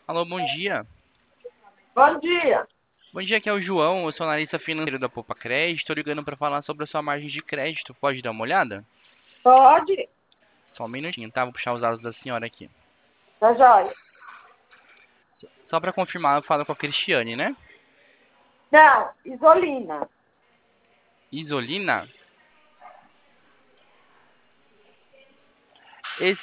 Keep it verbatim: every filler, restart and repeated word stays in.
Alô, bom dia. Bom dia. Bom dia, aqui é o João, eu sou analista financeiro da Poupa Crédito. Estou ligando para falar sobre a sua margem de crédito. Pode dar uma olhada? Pode? Só um minutinho, tá? Vou puxar os dados da senhora aqui. Tá joia. Só para confirmar, eu falo com a Cristiane, né? Não, Isolina. Isolina?